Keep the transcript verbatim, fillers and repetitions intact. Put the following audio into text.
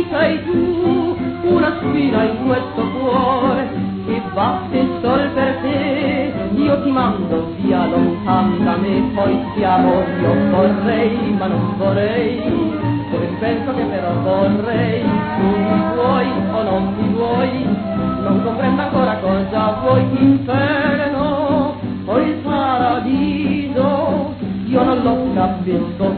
chi sei tu, una spina in questo cuore che batte sol per te. Io ti mando via lontan da me, poi ti amo, io vorrei ma non vorrei, poi penso che però vorrei. Tu mi vuoi o non mi vuoi, non comprendo ancora cosa vuoi, inferno o il paradiso, io non lo capisco